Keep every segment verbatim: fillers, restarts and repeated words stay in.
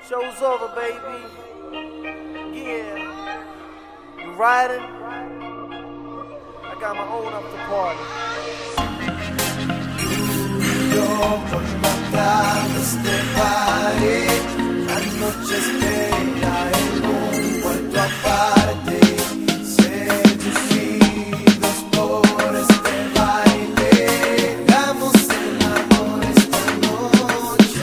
Show's over, baby. Yeah. You riding? I got my own up to party. Yo por montar este party, la noche espera en un puerto aparte, seducidos por este baile, hagamos el amor esta noche.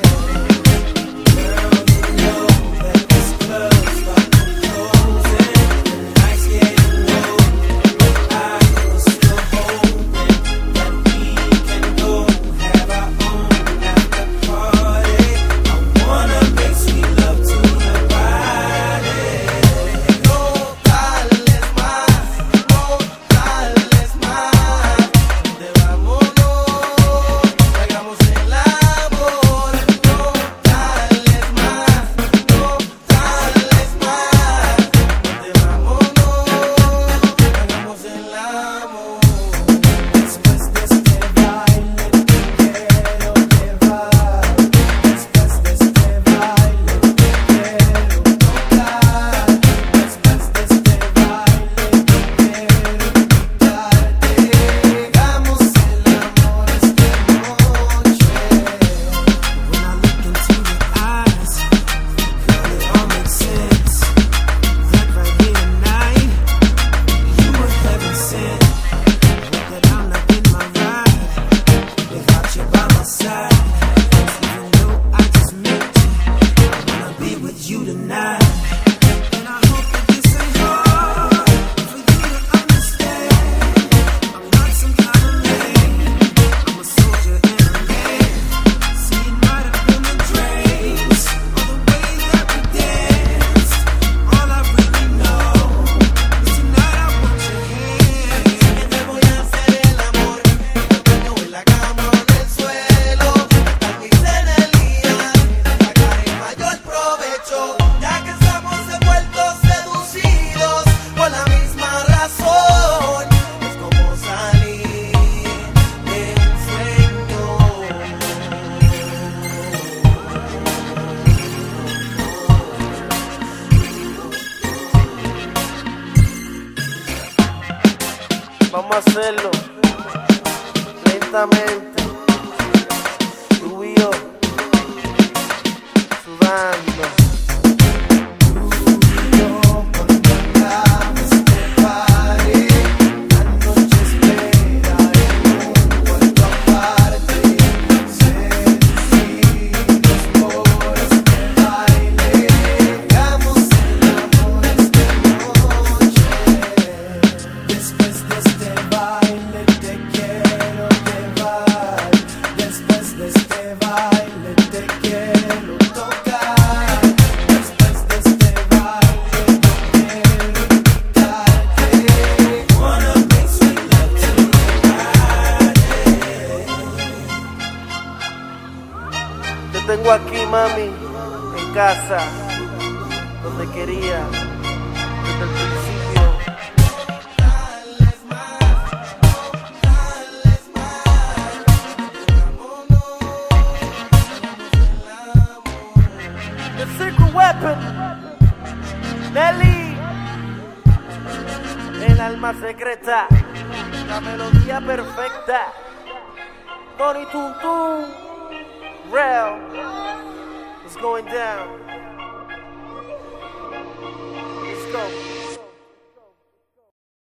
Girl, you know that this club's about to close and the night's getting low. I was still hoping that we can go have our own after party. I wanna make sweet love to your body. No tales más, no tales más. Te vámonos, hagamos el amor. No tales más, no tales más. Te vámonos, hagamos el amor. Después de este baile te quiero llevar. Después de este baile te quiero tocar. Después de este baile te quiero invitarte. Hagamos el amor esta noche. When I look into your eyes, girl, it all makes sense. That right here tonight, you were heaven sent. That I'm not in my ride without you by my side. Even though I just met you, I wanna be with you tonight. And I hope that this ain't hard for you to understand. I'm not some kind of man, I'm a soldier and a man. See, it might have been the dreams or the way that we danced. All I really know is tonight I want your hand. Que te voy a hacer el amor, cuando en la cama o en el suelo. Tal vez en el día, sacaré mayor provecho, ya que estamos envueltos, seducidos por la misma razón. Es como salir de un sueño. Vamos a hacerlo lentamente. Tú y yo sudando. Yo por montar este party, la noche espera en un puerto aparte, seducidos por este baile, hagamos el amor esta noche. Después de este baile te quiero llevar. Después de este baile te quiero tocar. Después de este baile te quiero invitarte. Wanna make sweet love to your body. Te tengo aquí, mami, en casa, donde quería, desde el principio. Tales más, tales más. The secret weapon, Nelly, el alma secreta, la melodía perfecta, Tony Tuntun, Real, it's going down. Let's go.